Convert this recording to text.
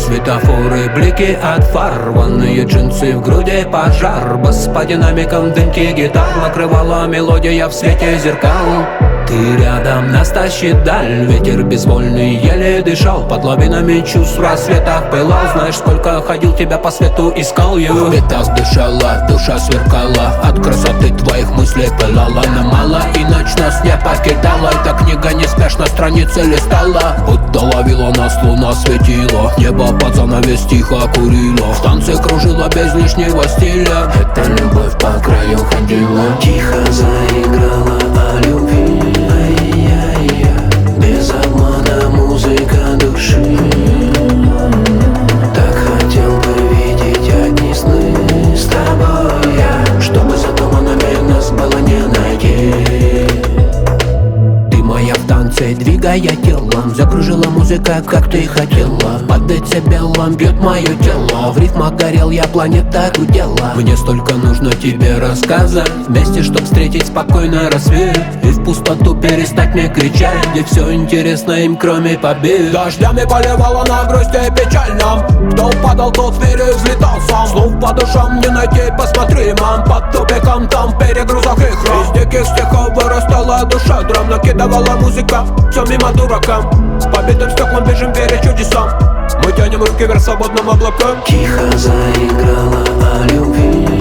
Светофоры, блики от фар, рваные джинсы, в груди пожар. Бас по динамикам, дымки гитар, накрывала мелодия в свете зеркал. Ты рядом, нас тащит даль, ветер безвольный еле дышал. Под лавинами чувств в рассветах пылал. Знаешь, сколько ходил, тебя по свету искал я. В битах дышала, душа сверкала, от красоты твоих мыслей пылала. Но мало, и ночь нас не покидала. Эта книга неспешно страницы листала. Будто ловила нас, луна светила, небо под занавес тихо курила. В танце кружила без лишнего стиля. Эта любовь по краю ходила, тихо заиграла о любви. Без обмана музыка души. Так хотел бы видеть одни сны с тобой я, чтобы задуманными нас было не найти. Ты моя в танце, двигая телом, закружила музыка, как ты хотела. Под децибелом бьет мое тело, в ритмах горел я, планета гудела. Мне столько нужно тебе рассказать, вместе, чтоб встретить спокойно рассвет. И в пустоту перестать мне кричать, где все интересно им, кроме побед. Дождями поливала на грусти и печаль нам. Кто падал, тот в мире взлетал сам. Слов по душам не найти, посмотри, мам. Под тупиком там в перегрузах и храм. Из диких стихов вырастала душа, драм накидывала музыка, все мимо дуракам. С побитым стеклом бежим, веря чудесам. Мы тянем руки вверх свободным облакам. Тихо заиграла о любви.